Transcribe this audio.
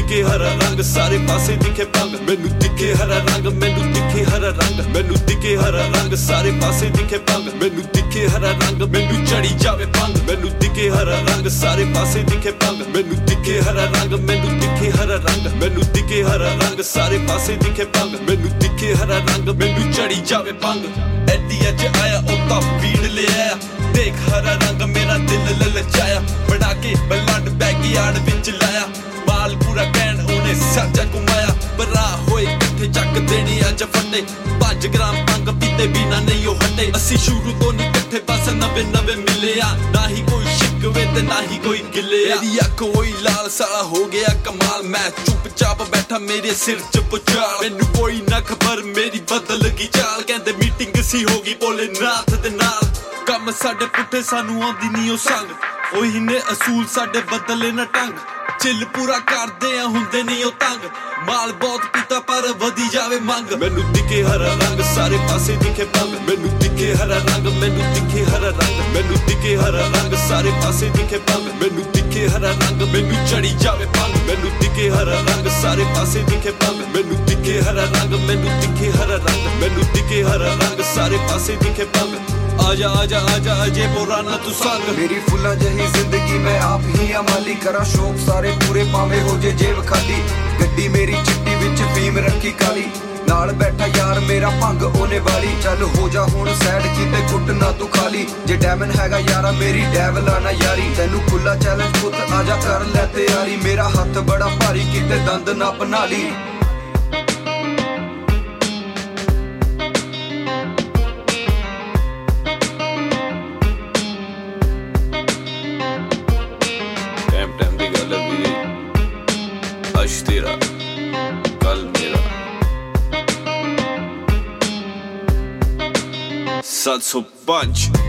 दिखे हरा रंग सारे पासे दिखे भंग मैनू दिखे हरा रंग मैनू दिखे हरा रंग मैनू दिखे हरा रंग सारे पासे दिखे भंग मैनू दिखे हरा रंग मैनू चढ़ी जावे भंग मैनू दिखे हरा रंग सारे पासे दिखे भंग मैनू दिखे हरा रंग मैनू दिखे हरा रंग मैनू दिखे हरा रंग सारे पासे दिखे भंग मैनू दिखे हरा रंग मैनू चढ़ी जावे भंग एडी अज आया उता भीड़ ले आया देख हरा रंग मेरा दिल ललचाया बना के ब्लड बैग यार्ड विच लाया बाल पूरा कैन उन्हें साजा घुमाया बरा होए कट्ठे चक देने अज फटे 5 ग्राम भंग पीते बिना नहीं ओ हटे असी शुरू तो नहीं कट्ठे बस नवे नवे मिले आ ना ही कोई शिकवे ते ना ही कोई गिले मेरी अख होई लाल साला हो गया कमाल मैं चुपचाप बैठा मेरे सिर च पुचाल मैनू कोई ना खबर मेरी बदल गई चाल कहंदे मीटिंग सी होगी भोलेनाथ दे नाल कम साडे पुट्ठे सानू आंदी नहीं ओ संग ओही ने असूल साडे बदले ना ढंग चिल पूरा करदे आ हुंदे नहीं ओ तंग माल बहुत पीता पर वधी जावे मंग मैनू दिखे हरा रंग सारे पासे दिखे भंग मैनू दिखे हरा रंग मैनू दिखे हरा रंग मैनू दिखे हरा रंग सारे पासे दिखे भंग मैनू दिखे हरा रंग मैनू चढ़ी जावे भंग मैनू दिखे हरा रंग सारे पासे दिखे भंग मैनू दिखे हरा रंग मैनू दिखे हरा रंग मैनू दिखे हरा रंग सारे पासे दिखे भंग आजा आजा आजा अजे पुराना तू संग मेरी फुल्ला जही जिंदगी मैं आप ही अमाली करा शौक सारे पूरे पावे हो जे जेब खाली गड्डी मेरी चिट्टी विच फीम रखी काली नाल बैठा यार मेरा भंग ओने वाली चल हो जा हुण सैड कीते कुट ना तू खाली जे डैमन हैगा यारा मेरी डैवल आना यारी तैनू खुला चैलेंज पुत आजा कर लै तैयारी मेरा हथ बड़ा भारी कीते दंद ना बना ली आज तेरा कल मेरा 705